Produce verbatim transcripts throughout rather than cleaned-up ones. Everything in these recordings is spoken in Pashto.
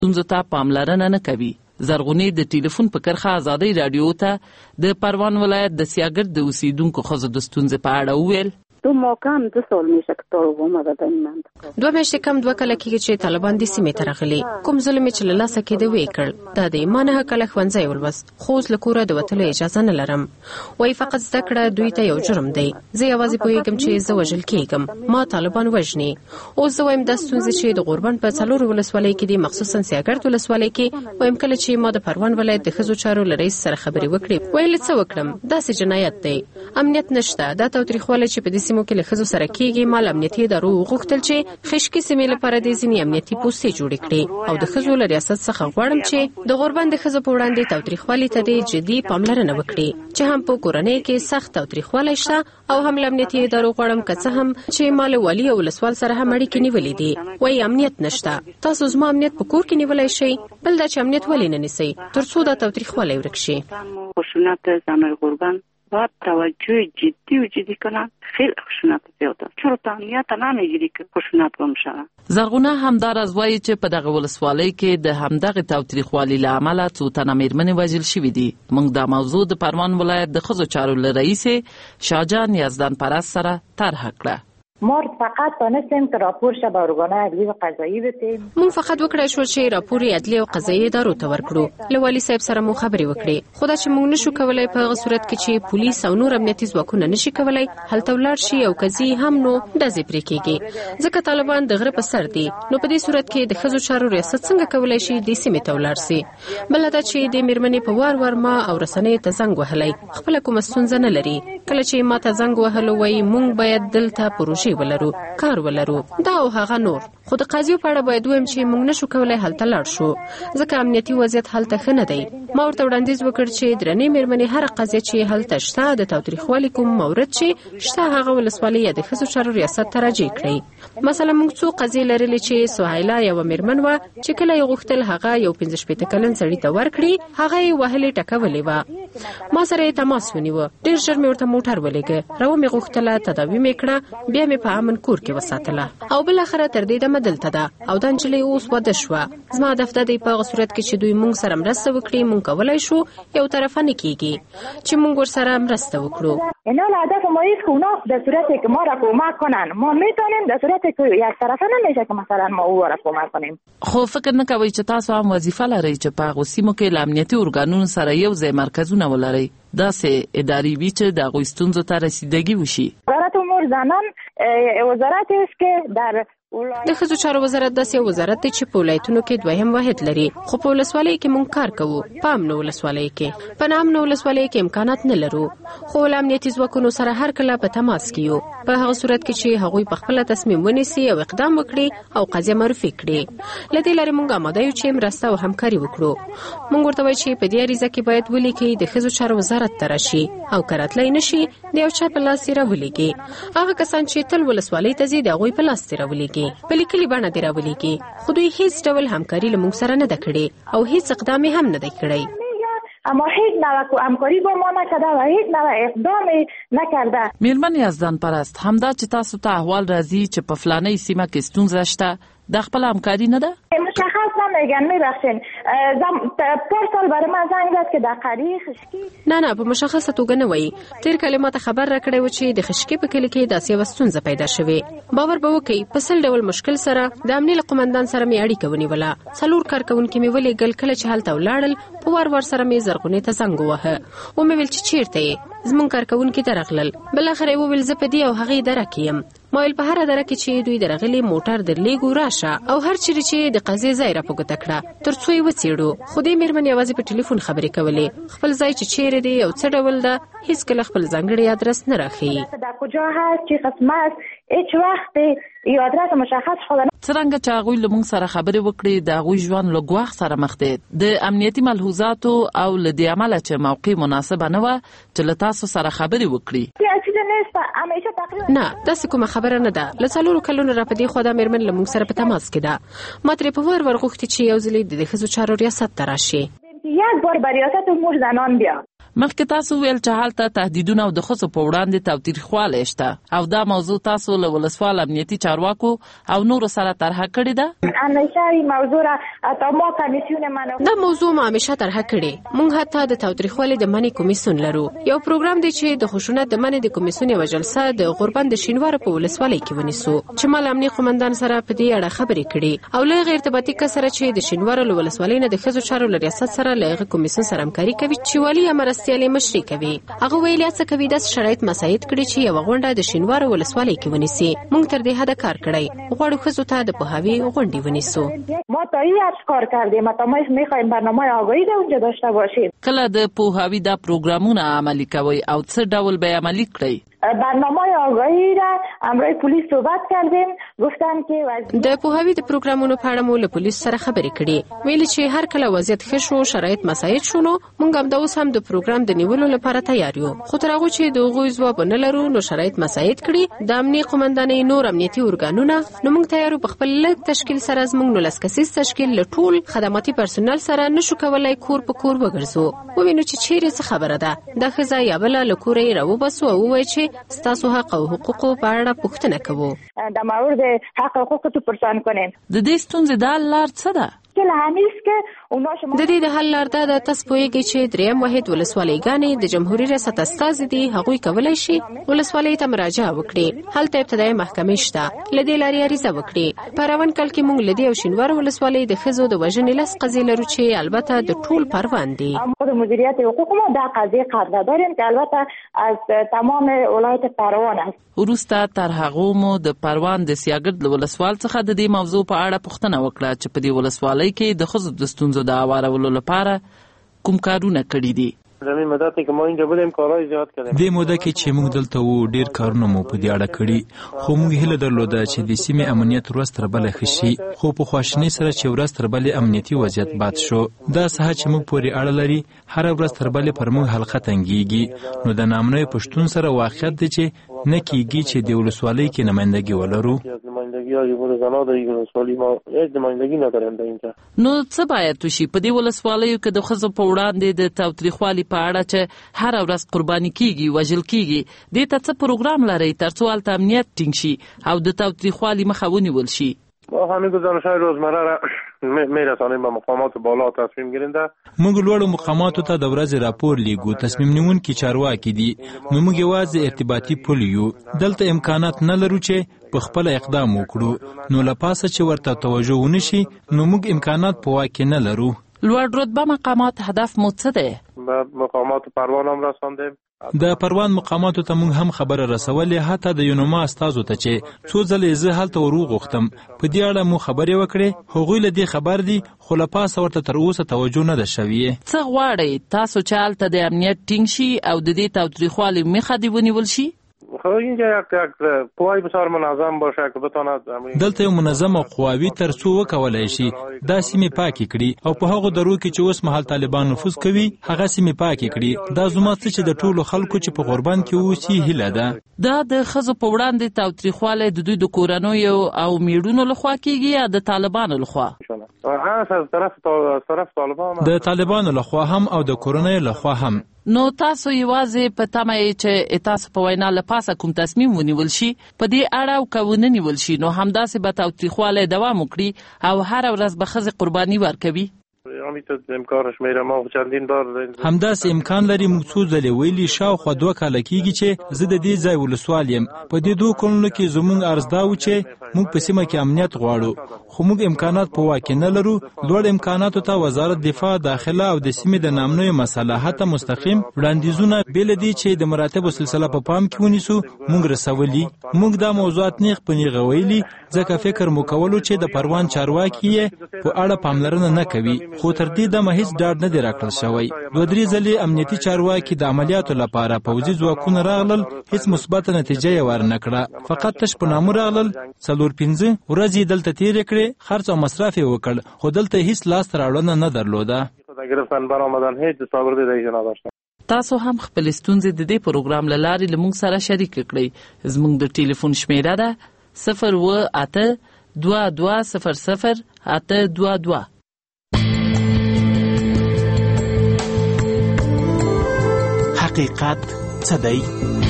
ستونزو ته پاملرنه نه کوي. زرغونې د ټلیفون په کرښه ازادۍ راډیو ته د پروان ولایت د سیاګرد د اوسیدونکو ښځو د ستونزې په اړه وویل. دو ما کم دو سال میشه که طالبان آمدن این منطقه. دوه میاشتې کم دوه کاله کېږي چې طالبان دې سیمې ته راغلي. کوم ظلم چې له لاسه کېده ویې کړ. دا د ما نهه کاله ښوونځی ولوست، خو اوس له کوره د وتلو اجازه نه لرم. وایي فقط زده کړه دوی ته یو جرم دی. زه یوازې پوهېږم چې زه وژل کېږم، ما طالبان وژني. اوس زه وایم دا ستونزې چې د غوربند په څلورو ولسوالۍ کې دي، مخصوصا سیاګرد ولسوالۍ کې، وایم کله چې ما د پروان ولایت د ښځو چارو له رئیس سره خبرې وکړې، ویل څه وکړم، داسې جنایت دی، امنیت نشته، دا تاوتریخوالی چې په دې سیمو کې له ښځو سره کېږي. مال امنیتي ادارو وغوښتل چې خشکي سیمې لپاره د ځینې امنیتي پوستې جوړې کړي او د ښځو له ریاست څخه غواړم چې د غوربند د ښځو په وړاندې تاوتریخوالي ته د جدي پاملرنه وکړي، چې هم په کورنۍ کې سخت تاوتریخوالی شته او هم له امنیتي ادارو غواړم که څه هم چې ما له والي او ولسوال سره هم اړیکې نیولې دي. وایي امنیت نشته، تاسو زما امنیت په کور کې نیولی شئ، بل دا چې امنیت ولې نه نیسئ تر څو دا تاوتریخوالی ورک شي. خشونت زنای غوربند باید توجه جدی و جدی کنن. خیلی خشونت زیاده، چرا امنیت نمیگیری که خشونت گم شود. زرغونه همدارز وایي چې په دغه ولسوالۍ کې د همدغه تاوتریخوالي له امله څو تنه میرمنې وژل شوي دي. موږ دا موضوع د پروان ولایت د ښځو چارو له رئیس شاهجان یزدان پرست سره طرحه کړه. ما فقط تانستیم که راپور شه به ارگان عدلی و قضایی بدیم. مون فقط وکړای شو چې راپور عدلی او قضایی ادارو ته ورکړو. له والي صاحب سره مو خبرې وکړې، خو دا چې مونږ نشو کولای په هغه صورت کې چې پولیس او نور امنیتي ځواکونه نشي کولای هلته ولاړ شي او قضیې هم نو ډزې پرې کېږي، ځکه طالبان د غره په سر دي. نو په دې صورت کې د ښځو چارو ریاست څنګه کولای شي دې سیمې ته ولاړ سي؟ بله دا چې د میرمنې په وار وار ما او رسنیو ته زنګ وهلی، خپله کومه ستونزه نه لري. کله چې ما ته زنګ وهلو وایي مونږ باید دلته پروژې ولرو، کار ولرو، دا او هغه نور. خو د قاضیو په اړه باید وایم چې موږ نشو کولای هلته لاړ شو، ځکه امنیتي وضعیت هلته ښه نه دی. ما ورته وړاندیز وکړ چې درنې میرمنې هره قضیه چې هلته شته د تاوتریخوالي کوم مورد چې شته هغه ولسوالۍ یا د ښځو چارو ریاست ته راجع کړئ. مثلا موږ څو قضیې لرلې چې سهیلا یوه میرمن وه چې کله یې غوښتل هغه یو پنځه شپېته کلن سړي ته ورکړي، هغه یې وهلې ټکولې وه. ما سره یې تماس ونیوه، ډېر ژر مې ورته موټر ولېږه، راو مې غوښتله، تداوي مې کړه، بیا مې په امن کور کې وساتله او بالاخره تر دې دمه دلته ده او دا نجلۍ اوس واده شوه. زما هدف دا دی په هغه صورت کې چې دوی موږ سره مرسته وکړي، موږ کولی شو یو طرفه نه کېږي چې موږ ورسره مرسته وکړو. اینا هدف ما است که اونا در صورتی که ما را کمک کنن ما میتونیم، در صورتی که یک طرفه نمیشه که مثلا ما او را کمک کنیم. خو فکر نه کوئ چې تاسو هم وظیفه لرئ چې په هغو سیمو کې له امنیتي ارګانونو سره یو ځای مرکزونه ولرئ، داسې ادارې وي چې د هغوی ستونزو ته رسیدګي وشي. وزارت امور زنان وزارت است که در د ښځو چارو وزارت داسې یو وزارت دی چې په ولایتونو کې دویم واحد لري، خو په ولسوالیو کې مونږ کار کوو. په امنو ولسوالیو کې په ناامنو ولسوالیو کې امکانات نه لرو، خو له امنیتي ځواکونو سره هر کله په تماس کې یو، په هغه صورت کې چې هغوی په خپله تصمیم ونیسي او اقدام وکړي او قضیه معرفي کړي. له دې لارې مونږ آماده یو چې مرسته او همکاري وکړو. مونږ ورته وایو چې په دې عریضه کې باید ولیکي د ښځو چارو وزارت ته راشي او که راتلی نشي د یو چا په لاس یې راولیږي. هغه کسان چې تل ولسوالۍ ته ځي د هغوی په لاس یې راولیږي، په لیکلي بڼه دې راولیږي، خو دوی هیڅ ډول همکاري له موږ سره نه ده کړې او هیڅ اقدام هم نه دی کړی. اما هیچ نوع همکاری با ما نکرده و هیچ نوع اقدامی نکرده. میرمن یزدان پرست، همدا چې تاسو ته احوال راځي چې په فلانه سیمه کې ستونزه شته، د خپل همکاری نه ده؟ مشخص نمیگن، میبخشین پر سال برای من زنگ زد که در قریه خشکی. نه نه په مشخصه توګه نه وایي. تیر کال ما ته خبر راکړی و چې د خشکي په کلي کې داسې یوه ستونزه پیدا شوې. باور به وکړئ په سل ډول مشکل سره د امني له قومندان سره مې اړیکه ونیوله، څلور کارکوونکي مې ولیږل. کله چې هلته ولاړل په وار وار سره مې زرغونې ته زنګ وواهه، ومې ویل چې چیرته یې؟ زمونږ کارکوونکي ته راغلل. بالاخره یې وویل زه په دې او هغې دره کې یم. ما ویل په هره دره کې چې دوی درغلي موټر درلیږو راشه او هر چیرې چې د قضیې ځای را په ګوته کړه تر څو یې وڅېړو. خو دې مېرمن یوازې په ټلیفون خبرې کولې، خپل ځای چې چیرې دی او څه ډول ده هیڅکله خپل ځانګړی ادرس نه راښیي. در کجا هست، چه قسم است، هیڅ وخت یې ادرس مشخص شده. څرنګه چې هغوی له موږ سره خبرې وکړې د هغوی ژوند له ګواښ سره مخ دی، د امنیتي ملحوظاتو او له دې امله چې موقع مناسبه نه وه چې له تاسو سره خبرې وکړي. نه داسې کومه خبره نه ده. له څلورو کلونو را په دې خوا دا مېرمن له موږ سره په تماس کې ده. ما ترې په وار وار غوښتي چې یو ځلې د ښځو چارو ریاست ته راشي. یک بار به ریاست امور زنان بیا. مخکې تاسو ویل چې هلته تهدیدونه او د ښځو په وړاندې تاوتریخوالی شته او دا موضوع تاسو له ولسوال امنیتي چارواکو او نورو سره طرحه کړې ده؟ همیشه این موضوع را تا ما کمیسیون من دا موضوع ما همیشه طرحه کړې. موږ حتی د تاوتریخوالي د منع کمیسیون لرو. یو پروګرام دی چې د خشونت د منع د کمیسیون یوه جلسه د غوربند د شینوارو په ولسوالۍ کې ونیسو چې ما له امنیه قومندان سره په دې اړه خبرې کړې او له هغې ارتباطي کس سره چې د شینوارو له ولسوالۍ نه د ښځو چارو له ریاست سره له هغه کمیسیون سره همکاري کوي چې والي یا مرستیال یې مشري کوي. هغه ویل هڅه کوي داسې شرایط مساعد کړي چې یوه غونډه د شینوارو ولسوالۍ کې ونیسي. موږ تر دې حده کار کړی، غواړو ښځو ته د پوهاوي غونډې ونیسو. ما تا این حد کار کردیم، تا ما میخوایم برنامه آگاهی در اونجا داشته باشیم. کله د پوهاوي دا پروګرامونه عملي کوي او څه ډول به عملي کړئ؟ برنامه آگاهی را همراه پلیس صحبت کردیم، گفتن که د پوهاوي د پروګرامونو په اړه مو له پولیس سره خبرې کړې. ویلي چې هر کله وضعیت ښه شو، شرایط مساعد شو، نو موږ همدا اوس هم د پروګرام د نیولو لپاره تیار یو. خو تر هغو چې د هغوی ځواب نه لرو نو شرایط مساعد کړي د امنیه قومندانۍ نور امنیتي ارګانونه، نو موږ تیار په خپل لږ تشکیل سره زموږ نولس کسیز تشکیل له ټول خدماتي پرسونل سره نشو کولای کور په کور وګرځو، ووینو چې چیرې څه خبره ده. دا ښځه یا بله له کوره یې راوباسو او ووایي چې ستاسو حق او حقوقو په اړه پوښتنه کوو. د مورد حق او حقوق تو پرسان کنیم. د دې ستونزې د حل لار څه ده؟ د دې د حل لار دا ده تاسو پوهیږئ چې دریم واحد ولسوالیګانې د جمهوریت ریاست استازي دي، هغوی کولی شي ولسوالۍ ته مراجعه وکړي. هلته ابتدایي محکمې شته، له دې لارې عریضه وکړي. په روان کال کې موږ له دې او شینوارو ولسوالۍ د ښځو د وژنې لس قضیې لرو چې البته د ټول پروان دي. د مدیریت حقوق ما دا قضیه قرار داریم که البته از تمام ولایت پروان است. وروسته تر هغو مو د پروان د سیاګرد له ولسوال څخه د دې موضوع په اړه پوښتنه وکړه چې په دې ولسوالۍ کې د ښځو د ستونزو د هوارولو لپاره کوم کارونه کړي دي. زمین مدت کې ما اینجا بودیم کارهای زیاد کردیم. دې موده کې چې موږ دلته وو ډیر کارونه مو په دې اړه کړي، خو موږ هیله درلوده چې د سیمې امنیت ورځ تر بلې ښه شي، خو په خواشینۍ سره چې ورځ تر بلې امنیتي وضعیت بد شو. دا ساحه چې موږ پورې اړه لري هر ورځ تر بلې پر موږ حلقه تنګیږي، نو د نامنوي پښتون سره واقعیت دی چې نه کیږي چې د ولسوالۍ کې نمائندګي ولرو. نو څه باید وشي په دې ولسوالیو کې د ښځو په وړاندې د تاوتریخوالي په اړه چې هر ورځ قرباني کیږي، وژل کیږي، دې ته څه پروګرام لرئ ترڅو هلته امنیت ټینګ شي او د تاوتریخوالي مخه ونیول شي؟ ما همین گزارش‌های روزمره را میرسانیم به مقامات بالا تصمیم گیرنده. موږ لوړو مقاماتو ته د ورځې راپور لیږو، تصمیم نیونکي چارواکي دي، نو موږ یوازې ارتباطي پل یو. دلته امکانات نه لرو چې په خپل اقدام وکړو، نو له پاسه چې ورته توجه ونه شي نو موږ امکانات په واک کې نه لرو. لوړ رتبه مقامات هدف مو څه دی؟ به مقامات پروان هم رساندیم. د پروان مقاماتو ته موږ هم خبره رسولې، حتی د یونما استازو ته چې څو ځلې زه هلته وروغوښتم په دې اړه مو خبرې وکړې، هغوی له دې خبر دي خو له پاسه ورته تر اوسه توجه نه ده شوې. څه غواړئ تاسو چې هلته د امنیت ټینګ شي او د دې تاوتریخوالي مخه دې ونیول شي؟ خو اینجا یک یک قوای بسیار منظم باشه که بتواند دلته یو منظمه قواوی تر څو وکولای شي دا سیمې پاکې کړي او په هغو درو کې چې اوس مهال طالبان نفوذ کوي هغه سیمې پاکې کړي. دا زما څه چې د ټولو خلکو چې په غوربند کې اوسي هیله ده. دا د ښځو په وړاندې تاوتریخوالی د دوی د کورنیو او میړونو لخوا کیږي یا د طالبانو لخوا؟ د طالبانو لخوا هم او د کورنیو لخوا هم. نو تاسو یوازې په تمه یې چې تاسو په وینا له پاسه کوم تصمیم ونیول شي په دې اړه او که ونه نیول شي نو همداسې به تاوتریخوالی دوام وکړي او هره ورځ به ښځې قرباني ورکوي؟ همداسې امکان لري. موږ څو ځلې ویلي شاوخوا دوه کاله کېږي چې زه د دې ځای ولسوال یم. په دې دوه کلونو کې زموږ عرض دا و چې موږ په سیمه کې امنیت غواړو، خو موږ امکانات په واک کې نه لرو. لوړ امکاناتو ته وزارت دفاع، داخله او د سیمې د نامنوي مصالحته مستقیم وړاندیزونه بېل دي چې د مراتبو سلسله په پام کې ونیسو موږ رسولي. موږ دا موضوعات نیغ په نیغه ویلي، ځکه فکر مو کولو چې د پروان چارواکي یې په اړه پاملرنه نه کوي، خو تر دې دمه هیڅ ډاډ نه دی راکړل شوی. دوه درې ځلې امنیتي چارواکي د عملیاتو لپاره پوځي ځواکونه راغلل، هیڅ مثبته نتیجه یې ورنه کړه، فقط تش په نامه راغلل. څلور پنځه ورځې دلته تېرې کړې، خرڅ او مصرف یې وکړ، خو دلته هیڅ لاسته راوړنه نه درلوده. تاسو هم خپل ستونزې د دې پروګرام له لارې له موږ سره شریک کړئ. زموږ د ټلیفون شمیره ده صفر اووه اته دوه دوه صفر صفر اته دوه دوه. حقیقت څه دی؟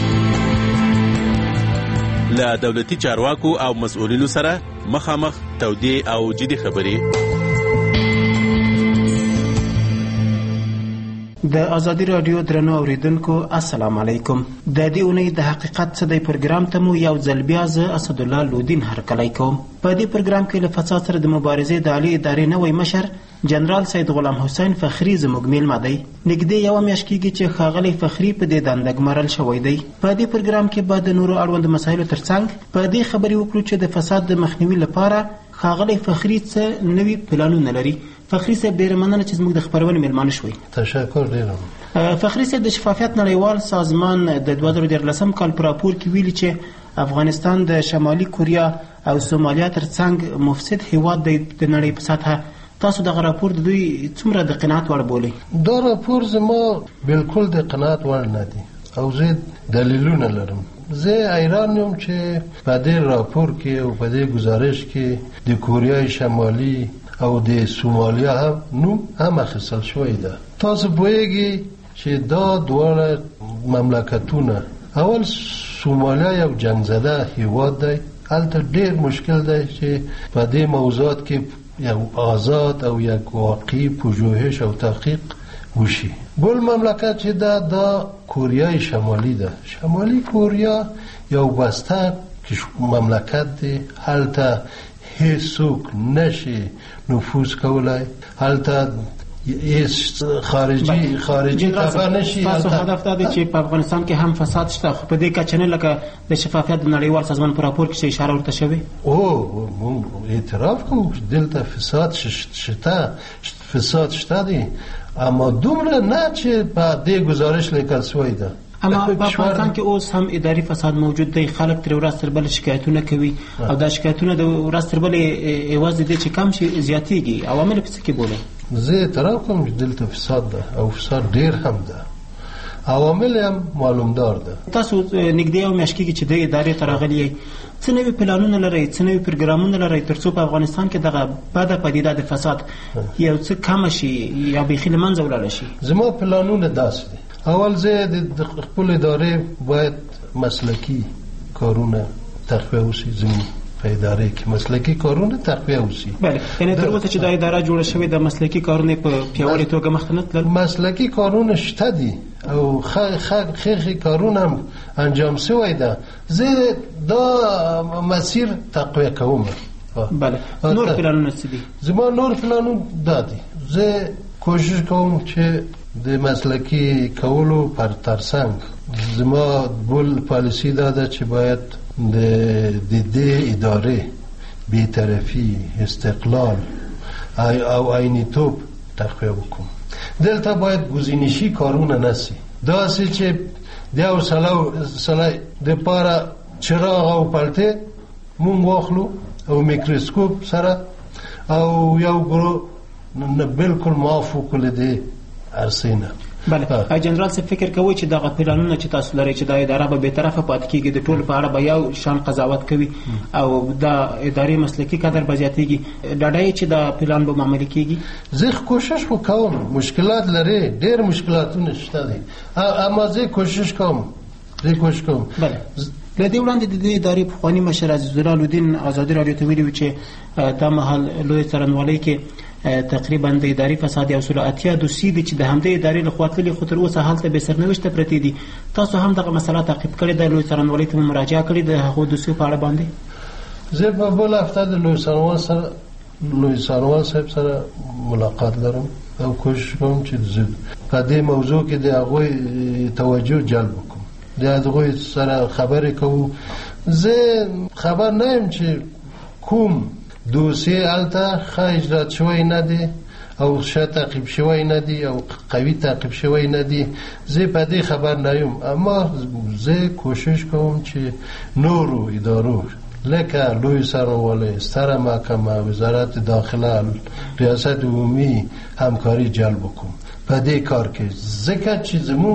له دولتي چارواکو او مسؤلینو سره مخامخ تودې او جدي خبرې. د ازادي رادیو درنو اوریدونکو السلام علیکم. د دې اونۍ د حقیقت څه دی پروګرام ته مو یو ځل بیا زه اسدالله لودین هرکلی کوم. په دې پروګرام کې له فساد سره د مبارزې د عالي ادارې نوی مشر جنرال سید غلام حسین فخری زموږ میلمه دی. نږدې یوه میاشت کېږي چې ښاغلی فخری په دې دنده ګمارل شوی دی. په دې پروګرام کې به د نورو اړوندو مسایلو ترڅنګ په دې خبرې وکړو چې د فساد د مخنیوي لپاره ښاغلی فخری څه نوي پلانونه لري. فخری صاحب ډېره مننه چې زموږ د خپرونې میلمانه شوئ. تشکر ډېر. فخری صاحب د شفافیت نړیوال سازمان د دوه زره دیارلسم کال په راپور کې ویلي چې افغانستان د شمالي کوریا او سومالیا ترڅنګ مفسد هیواد دی د نړۍ په سطحه. تاسو دغه راپور د دوی څومره د قناعت وړ بولئ؟ دا راپور زما بالکل د قناعت وړ نه دی او زه دلیلونه لرم. زه حیران یم چې په دې راپور کې او په دې گزارش کې د کوریای شمالي او د سومالیا هم نوم هم اخیستل شوی ده. تاسو پوهیږئ چې دا دواړه مملکتونه، اول سومالیا یو جنګ زده هیواد دی، هلته ډېر مشکل دی چې په دې موضوعات کې یو آزاد او یک واقعي پژوهش او تحقیق وشي. بل مملکت چې دا دا کوریای شمالی ده. شمالی کوریا یو بسته مملکت دی، هلته هیڅوک نشي نفوذ کولای، هلته هیڅ خارجي خارجي طبعه نشي. تاسو هدف دا دی چې په افغانستان کې هم فساد شته، خو په دې کچه نه لکه د شفافیت د نړیوال سازمان په راپور کې اشاره ورته شوې. او موږ اعتراف کوو چې دلته فساد شته، فساد شته دی، اما دومره نه چې په دې گزارش لیکل شوی ده. اما په افغانستان کې اوس هم اداري فساد موجود دی. خلک تر ورځ تر بلې شکایتونه کوي او دا شکایتونه د ورځ تر بلې یوازې دی چې کم شي زیاتېږي. عوامل په څه کې بولئ؟ زه اعتراف کوم چې دلته فساد ده او فساد ډېر هم ده، عوامل هم معلومدار ده. تاسو نږدې یو میاشت کېږي چې د ادارې ته راغلي یئ. څه نوي پلانونه لرئ، څه نوي پروګرامونه لرئ تر څو په افغانستان کې دغه بده پدیده د فساد یو څه کمه شي یا بیخي له منځه ولاړه شي؟ زما پلانونه داسې دي. اول زه د خپل ادارې باید مسلکي کارونه تقویه وشي. زموږ په اداره کې مسلکي کارونه تقویه وشي. بله، یعنې تر اوسه چې دا اداره جوړه شوې د مسلکي کارونه په پیاوړې توګه مخته نه تلل؟ مسلکي کارونه شته دي او ښه کارونه هم انجام شوی ده. زه دا مسیر تقویه کوم. بله، نور پلانونه څه دي؟ زما نور پلانونه دا دي. زه کوشش کوم چې د مسلکي کولو پر ترڅنګ زما بل پالیسی دا ده چې باید د دې ادارې بی‌طرفي، استقلال او عینیتوب تقویه وکړم. دلته باید گزینشی کارونه نسی. داسې چې د یو سړی دپاره چراغ او پلټې مونږ واخلو او میکروسکوپ سره او یو ګروپ بالکل معاف وکړو له دې عرصې نه. بله، جنرال صاحب فکر کوي چې دغه پلانونه چې تاسو لرئ چې دا اداره به بېطرفه پاتې کېږي، د ټولو په اړه به یو شان قضاوت کوي او دا ادارې مسلکي قدر به زیاتېږي، ډاډه یې چې دا پلان به معملي کېږي؟ زه کوشش وکوم. مشکلات لري، ډېر مشکلاتونه شته دي، اما زه کوشش کوم زه کوشش کوم. بله، له دې وړاندې د دې ادارې پخواني مشر عزیزالله لودین ازادي راډیو ته ویلي و چې دا مهال لوی څارنوالۍ کې تقریبا د اداري فساد یو سل اتیا دوسیې دي چې د همدې ادارې لخوا تللي، خو تر اوسه هلته بې سرنوشته پرتې دي. تاسو هم دغه مسله تعقیب کړې ده؟ لوی څارنوالۍ ته مو مراجعه کړې د هغو دوسیو په اړه باندې؟ زه په بل هفته د لوی څارنوال سره لوی څارنوال صاحب سره ملاقات لرم او کوشش کوم چې په دې موضوع کې د هغوی توجه جلب وکړم، د هغوی سره خبرې کوو. زه خبر نه یم چې کوم دوسیه هلته ښه اجرات شوی نه دی او ښه تعقیب شوی نه دی او قوي تعقیب شوی نه دی. زه په دې خبر نه یم، اما زه کوشش کوم چې نورو ادارو لکه لوی څارنوالۍ، ستره محکمه، وزارت داخله، ریاست عمومی همکاری جلب وکړم. په دې کار کې، ځکه چې زمونږ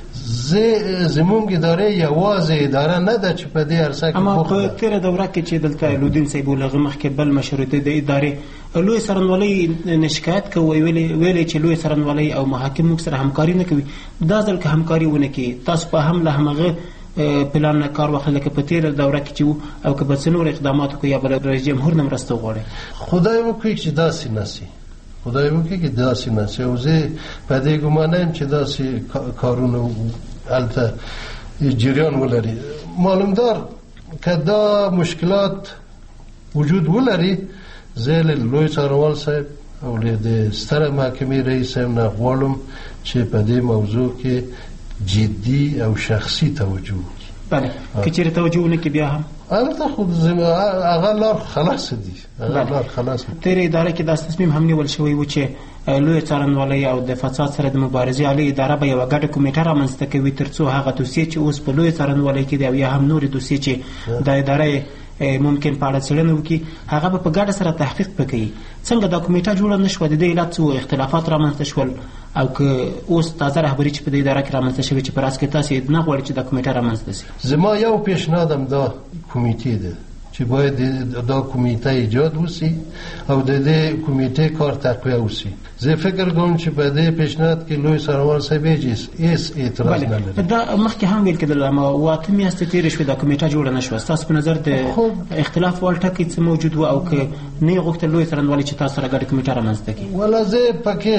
زمونږ اداره یوازې اداره نه ده چې په دې عرصه کې اما په تېره دوره کې چې دلته لودین صاحب ولغه مخکې بل مشروطه د ادارې لوی څارنوالۍ نه شکایت کوي، ویلې چې لوی څارنوالۍ او محاکم موږ سره همکاري نه کوي. دا ځل که همکاري ونه کړي، تاسو په هم له همغه پلان نه کار واخلئ لکه په تېره دوره کې چې وو، او که به څه نور اقدامات وکړو یا به له رئیس جمهور نه مرسته وغواړئ؟ خدای وکړي چې داسې نه شي، خدای وکړي چې داسې نه شي، او زه په دې ګمان یم چې داسې کارونه هلته جریان ولري. معلومدار که دا مشکلات وجود ولري، زه له لوی څارنوال صاحب او له د ستره محکمې رئیس صاحب نه غواړم چې په دې موضوع کې جدي او شخصي توجه وکړي. بله، که چېرې توجه ونه کړي بیا هم البته خو هغه لار خلاص دي، هغه لار خلاص دي. تېرې اداره کې داسې تصمیم هم نیول شوی و چې لوی څارنوالۍ او د فساد سره د مبارزې عالی اداره به یوه ګډه کمیټه رامنځته کوي تر څو هغه دوسیې چې اوس په لوی څارنوالۍ کې دي او یا هم نورې دوسیې چې د اداره ممکن په اړه څېړنه وکړي، هغه به په ګډه سره تحقیق وکړي. څنګه دا کمیټه جوړه نه شوه؟ د دې علت څه و؟ اختلافات رامنځته شول، او که اوس تازه رهبري چې په دې اداره کې رامنځته شوې چې په راز کې تاسې نه غواړئ چې دا کمیټه رامنځته شي؟ زما یو پیشنهادم دا کمیټې ده چې باید دا کمیټه ایجاد وسی او د دې کمیټې کار تقویه وسی. زه فکر کوم چې په دې پیشنهاد کې لوی څارنوال صاحب هیڅ اعتراض نه لري. دا مخکې هم ویل کېدل، اما اوه اته میاشتې تېرې شوې دا کمیټه جوړه نه شوه. ستاسو په نظر د اختلاف وړ ټکي څه موجود و، او که نه یې غوښتل لوی څارنوالۍ چې تاسو سره ګډه کمیټه رامنځته کړي؟ والله زه پکې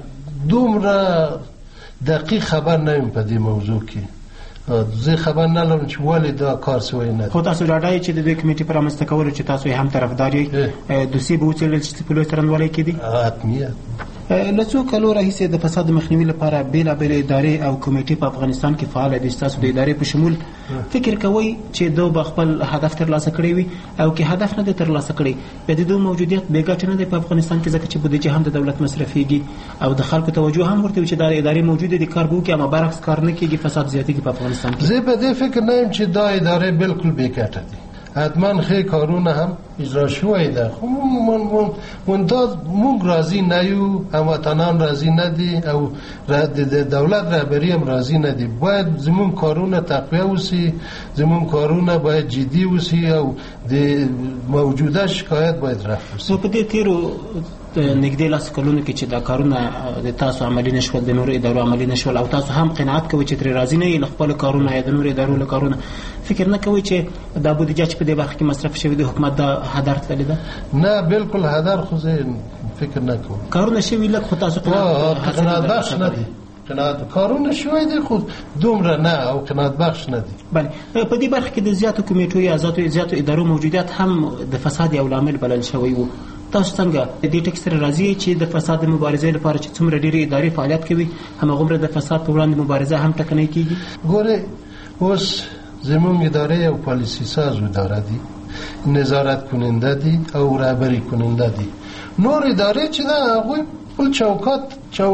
دومره دقیق خبر نه یم په دې موضوع کې، زه خبر نه لرم چې ولې دا کار سوی نه. خو تاسو ډاډه یې چې د دې کمیټې په رامنځته کولو چې تاسو یې هم طرفدار یې، دوسیې به وڅېړل چې په لوی څارنوالۍ کې دي؟ حتمیت. له څو کلو راهیسې د فساد مخنیوي لپاره بېلابېلې ادارې او کمیټې په افغانستان کې فعاله دي. ستاسو د ادارې په شمول فکر کوئ چې دو به خپل هدف ترلاسه کړی وي، او که هدف نه دی ترلاسه کړی، بیا د دو موجودیت بې ګټې نه دی په افغانستان کې، ځکه چې بودیجه هم د دولت مصرفېږي او د خلکو توجه هم ورته وي چې دا ادارې موجودې دي، کار به وکړي، اما برعکس کار نه کېږي، فساد زیاتېږي په افغانستان کې. زه په دې فکر نه یم چې دا ادارې بالکل بې ګټه دي. حتما خیلی کارونه هم اجرا شوی ده، خو منتها موږ راضي نه یو، هموطنان راضي نه دي، او د دولت رهبري هم راضي نه دي. باید زموږ کارونه تقویه وسی، زموږ کارونه باید جدي وسی، او د موجوده شکایت باید رفع وسی. نو په دې تېرو نږدې لس کلونو کې چې دا کارونه د تاسو عملي نه شول، د نورو ادارو عملي نه شول، او تاسو هم قناعت کوئ چې ترې راضي نه یې له خپلو کارونو یا د نورو ادارو له کارونه، فکر نه کوئ چې دا بودیجه چې په دې برخه کې مصرف شوې د حکومت دا هدر تللې ده؟ نه، بالکل هدر خو زه فکر نه کوم. کارونه شوي لږ، خو تاسو قناعت بخش نه دي. قناعت کارونه شوی دي خو دومره نه، او قناعت بخش نه دي. بله، په دې برخه کې د زیاتو کمیټو یا زیاتو ادارو موجودیت هم د فساد یو لامل بلل شوی و. تاسو څنګه د دې ټکي سره راضي چې د فساد د مبارزې لپاره چې څومره ډېرې ادارې فعالیت کوي، هماغومره د فساد په وړاندې مبارزه هم ټکنۍ کېږي؟ ګورې، اوس زموږ ادارې یو پالیسي ساز اداره دي، نظارت کننده دي او رهبري کننده دي. نور ادارې چې ده هغوی خپل چوکات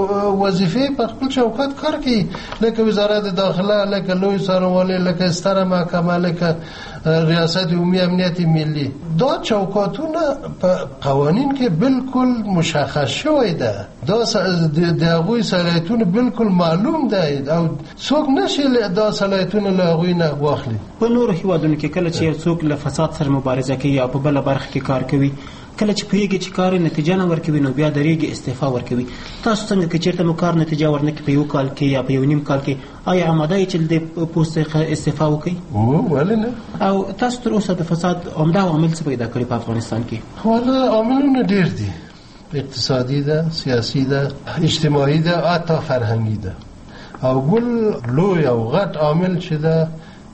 وظیفې په خپل چوکات کار کوي، لکه وزارت داخله، لکه لوی څارنوالۍ، لکه ستره محکمه، لکه ریاست عمومي امنیت ملی. دا چوکاتونه په قوانین کې بالکل مشخص شوی ده، دا د هغوی صلاحیتونه بالکل معلوم ده، او څوک نشي دا صلاحیتونه له هغوی نه واخلي. په نورو هیوادونو کې کله چې یو څوک له فساد سره مبارزه کوي یا په بله برخه کې کار کوي، کله چې پوهېږي چې کار نتیجه نه ورکوي، نو بیا درېږي، استعفا ورکوي. تاسو څنګه که چېرته مو کار نتیجه ورنکړي په یو کال کې یا په یو نیم کال کې، آیا آماده یې چې له دې پوسټ څخه استعفا وکړئ؟ ولې نه. او تاسو تر اوسه د فساد عمده عوامل څه پیدا کړي په افغانستان کې؟ والا عاملونه ډېر دي، اقتصادي ده، سیاسي ده، اجتماعي ده، حتی فرهنګي ده. او بل لوی او غټ عامل چې ده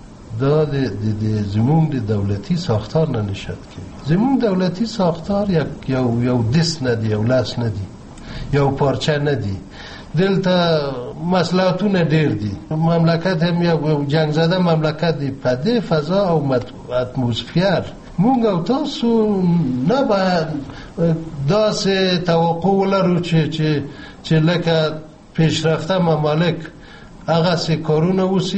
دا د زموږ د دولتي ساختار نه نشد کوي. زموږ دولتي ساختار یو یو دس نه دی، یو لاس نه دی، یو پارچه نه دی. دلته مسئولیتونه ډېر دي. مملکت هم یو جنگ زده مملکت دی. په دې فضا او اتمسفیر موږ او تاسو نه باید داسې توقع ولرو چې لکه پیشرفته ممالک هغسې کارونه وسي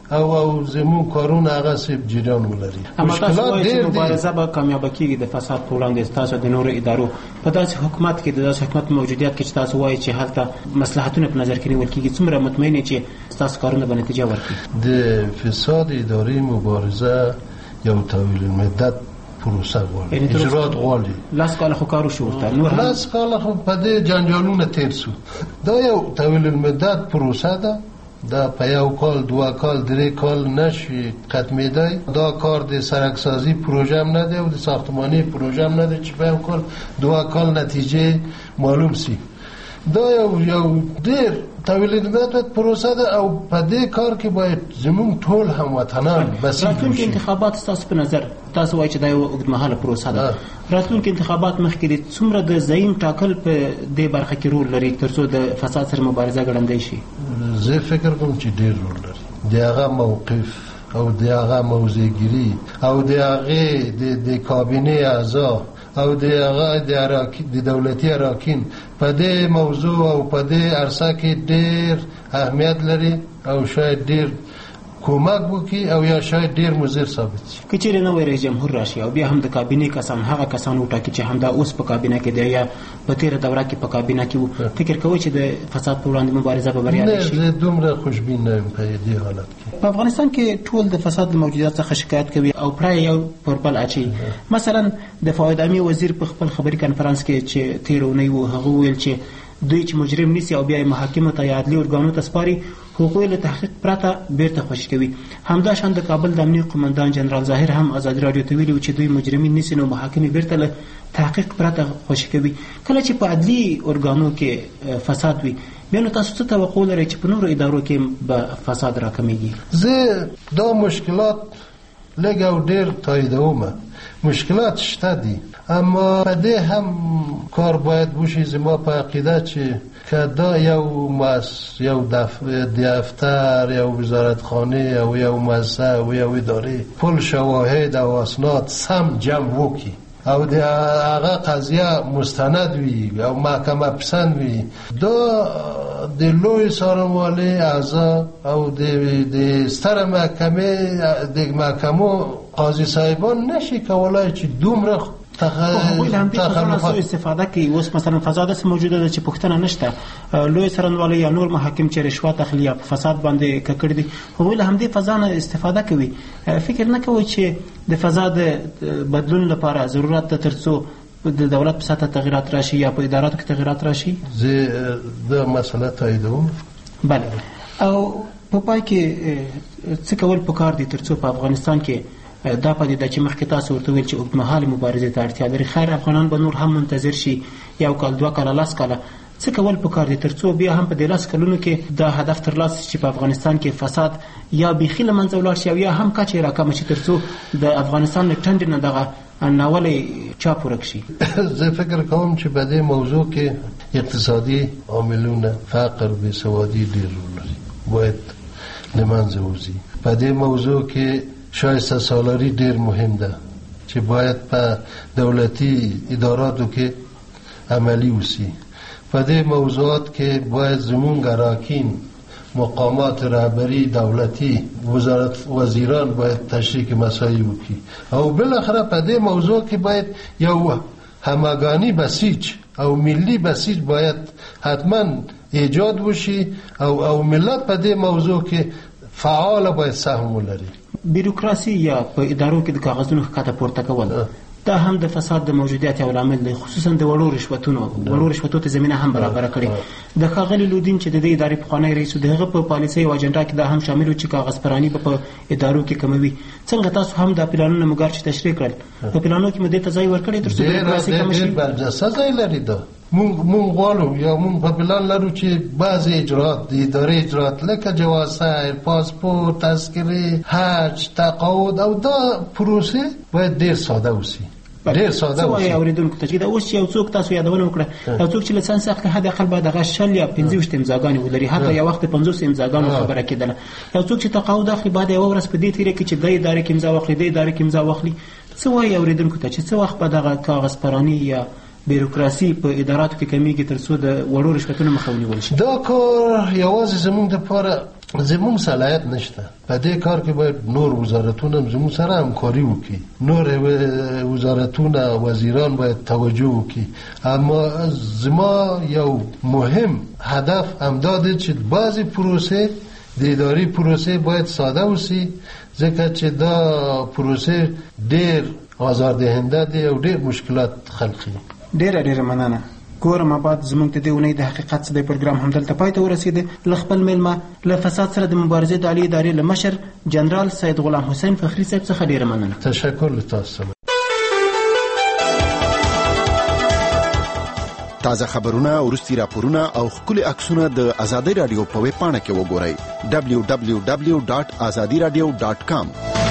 او او زمون کارونه هغه سیب جریان ولري. مشکلات ډېر دي. مبارزه به کامیابه کیږي د فساد په وړاندې تاسو د نورو ادارو په داسې حکومت کې د داسې حکومت موجودیت کې چې تاسو وایي چې هلته مصلحتونه په نظر کې نیول کیږي، څومره مطمئن چې تاسو کارونه به نتیجه ورکړي؟ د فساد اداري مبارزه یو طویل المدت پروسه غواړي، اجرات غواړي. لاس کاله خو کار وشو ورته، نور لاس کاله خو په دې جنجالونه تیر شو. دا یو طویل المدت پروسه ده، دا په یو کال دوه کال درې کال نشي ختمېدای. دا کار د سرکسازی پروژه هم نه دی او د ساختمانی پروژه هم نه دی چې په یو کال دوه کال نتیجه معلوم سی. دا یو یو ډېر طویل المدت پروسه ده او په دې کار کې باید زموږ ټول هموطنان بسیج وشي. راتلونکي انتخابات ستاسو په نظر تاسو وایي چې دا یو اوږدمهاله پروسه ده، راتلونکي انتخابات مخکې دي، څومره د زعیم ټاکل په دې برخه کې رول لري تر څو د فساد سره مبارزه ګړندۍ شي؟ زه فکر کوم چې ډېر رول لري. د هغه موقف او د هغه موضعګیري او د هغې د کابینې اعضا او د هغه د دولتي اراکین په دې موضوع او په دې عرصه کې ډېر اهمیت لري او شاید ډېر کومک وکړي او یا شاید ډېر مضر ثابت شي. که چېرې نوی رئیس جمهور راشي او بیا هم د کابینې کسان هغه کسان وټاکي چې همدا اوس په کابینه کې دی یا په تېره دوره کې په کابینه کې وو، فکر کوئ چې د فساد په وړاندې مبارزه به بریالۍ شي؟ نه، زه دومره خوشبین نه یم په دې حالت کې. په افغانستان کې ټول د فساد د موجودیت څخه شکایت کوي او پرای یو پر بل اچي. مثلا د فواد امي وزیر په خپل خبري کنفرانس کې چې تېره اونۍ و هغه وویل چې دوی چې مجرم نیسي او بیا یې محاکمو ته یا عدلي ارګانو ته سپاري، حقوق له تحقیق پرته بیرته خوشي کوي. همداشان د کابل د امنیه قومندان جنرال ظاهر هم ازادي راډیو ته ویلي چې دوی مجرمین نیسي نو محاکمې بیرته له تحقیق پرته خوشي کوي. کله چې په عدلي ارګانو کې فساد وي بیا نو تاسو څه توقع لرئ چې په نورو ادارو کې به فساد راکمیږي؟ زه دا مشکلات لږ او ډېر تاییدومه. مشکلات شته دي اما په دې هم کار باید وشي. زما په عقیده چې که دا یو مس یو دفتر یو وزارتخانه او یو مؤسسه او یو اداره پل شواهد او اسناد سم جمع وکړي او د هغه قضیه مستند وي او محکمه پسند وي، دا د لوی څارنوالۍ اعضا او د ستره محکمې د محکمو قاضي صاحبان نشي کولای چې دومره تخلفات استفاده کوي. اوس مثلا فضا داسې موجوده ده چې پوښتنه نشته، لوی څارنوالۍ یا نور محاکم چې رشوت اخلي یا فساد باندې ککړ دي، هغوی له همدې فضا نه استفاده کوي. فکر نه کوئ چې د فضا د بدلون لپاره ضرورت ده تر څو د دولت په سطحه تغییرات راشي یا په اداراتو کې تغییرات راشي؟ زه دا مسله تاییدوم. بله، او په پای کې څه کول پکار دي تر څو په افغانستان کې دا پدیده چې مخکې تاسو ورته ویل چې اوږدمهالې مبارزې ته اړتیا لري، خیر افغانان به نور هم منتظر شي یو کال دوه کاله لس کاله، څه کول پکار دي تر څو بیا هم په دې لس کلونو کې دا هدف ترلاسه شي چې په افغانستان کې فساد یا بیخي له منځه ولاړ شي او یا هم کچه یې راکمه شي تر څو د افغانستان له ټنډې نه دغه ناولې چا پوره شي؟ زه فکر کوم چې په دې موضوع کې اقتصادي عاملونه فقر بېسوادي ډېر رول لري، باید له منځه وځي. په دې موضوع کې شایسته سالاري ډېر مهم ده چې باید په دولتي اداراتو کې عملی وسی. په دې موضوعات کې باید زمونږ اراکین مقامات رهبری دولتي وزارت وزیران باید تشریح مسایل وکړي او بالاخره په دې موضوع کې باید یو همگانی بسیج او ملی بسیج باید حتما ایجاد وشي او او ملت په دې موضوع کې فعال باید سهم ولري. بیروکراسي یا په ادارو کې د کاغذونو ښکته پورته کول دا هم د فساد د موجودیت یو لامل دی، خصوصا د وړو رشوتونو وړو رشوتو ته زمینه هم برابره کړې. د ښاغلي لودین چې د دې ادارې پخوانی رئیس و د هغه په پالیسۍ او اجنډا کې دا هم شامل و چې کاغذ پراني به په ادارو کې کموي. څنګه تاسو هم دا پلانونه مګر چې تشریح کړل په پلانو کې مو دې ته ځای ورکړی تر څو بیروکراسي کمه شي؟ ډېر برجسته ځای لري. دا مونږ مونږ غواړو یا مونږ په پلان لرو چې بعضې اجرات د ادارې اجرات لکه جواز سیر، پاسپورت، تذکرې، حج، تقاعد او دا پروسې باید ډېر ساده وسي. ډېر ساده وسي. اوریدونکو ته چې دا اوس یو څوک تاسو یادونه وکړه، یو څوک چې لسانس اخلي حداقل باید هغه شل یا پنځه ویشت امضاګانې ولري، حتی یو وخت پنځوس امضاګانو خبره کېدله. یو څوک چې تقاعد اخلي باید یوه ورځ په دې تېره کړي چې دې ادارې کې امضا واخلي، دې ادارې کې امضا واخلي. څه وایي اوریدونکو ته چې څه وخت به دغه کاغذ پراني یا بیروکراسي په اداراتو کې کمیږي تر څو د وړو رشوتونو مخه ونیول شي؟ دا کار یوازې زموږ دپاره زمون صلاحیت نشته. په دې کار کې باید نور وزارتونه زمون سره همکاري وکړي، نور وزارتونه وزیران باید توجه وکړي. اما زما یو مهم هدف همدا دی چې بعضی پروسه د اداري پروسه باید ساده وسی، ځکه چې دا پروسه ډېر آزاردهنده دی او ډېر مشکلات خلقي. ډېره ډېره مننه. ګورم آباد زموږ د دې اونۍ د حقیقت څه دی پروګرام همدلته پای ته ورسېده. له خپل میلمه له فساد سره د مبارزې د عالي ادارې له مشر جنرال سید غلام حسین فخري صاحب څخه ډېره مننه. تشکر له تاسو. تازه خبرونه، ورستي راپورونه او ښکلي عکسونه د آزادۍ رادیو په ویب پاڼه کې وګورئ دبلیو دبلیو دبلیو ډاټ ازادي رادیو ډاټ کام.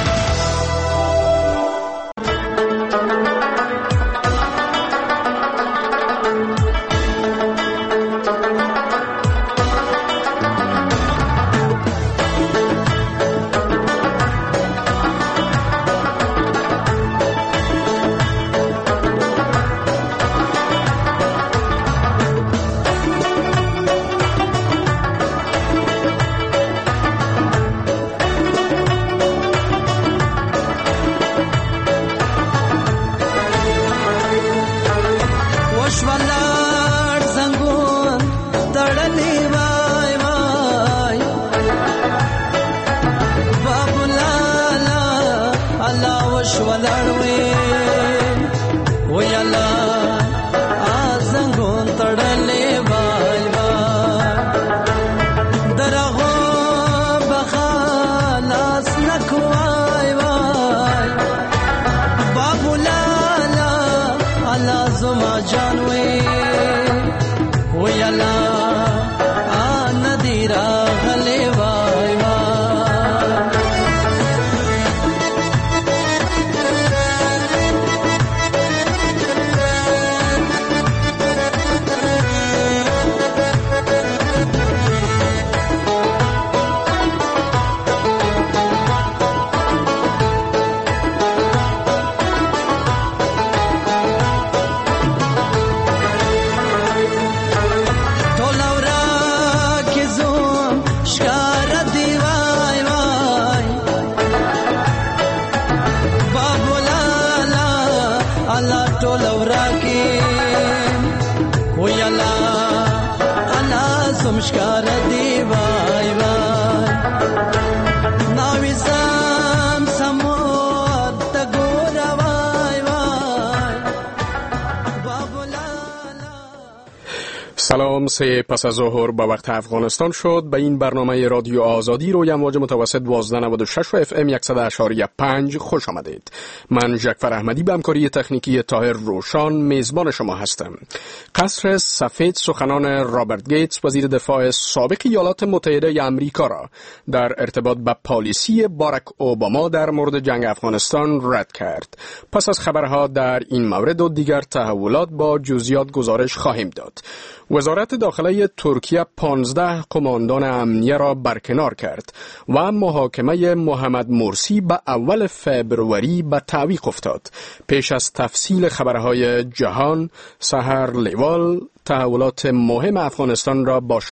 سلام، سه پس از ظهر به وقت افغانستان شد. به این برنامه رادیو آزادی روی امواج متوسط دوازده نود و شش و اف ام صد اشاری پنج خوش آمدید. من جعفر احمدی به همکاری تکنیکی طاهر روشان میزبان شما هستم. قصر سفید سخنان رابرت گیتس وزیر دفاع سابق ایالات متحده آمریکا را در ارتباط با پالیسی باراک اوباما در مورد جنگ افغانستان رد کرد. پس از خبرها در این مورد و دیگر تحولات با جزئیات گزارش خواهیم داد. وزارت داخله ترکیه پانزده قماندان امنیه را برکنار کرد و محاکمه محمد مرسی به اول فبروری به تعویق افتاد. پیش از تفصیل خبرهای جهان، سحر لیوال تحولات مهم افغانستان را با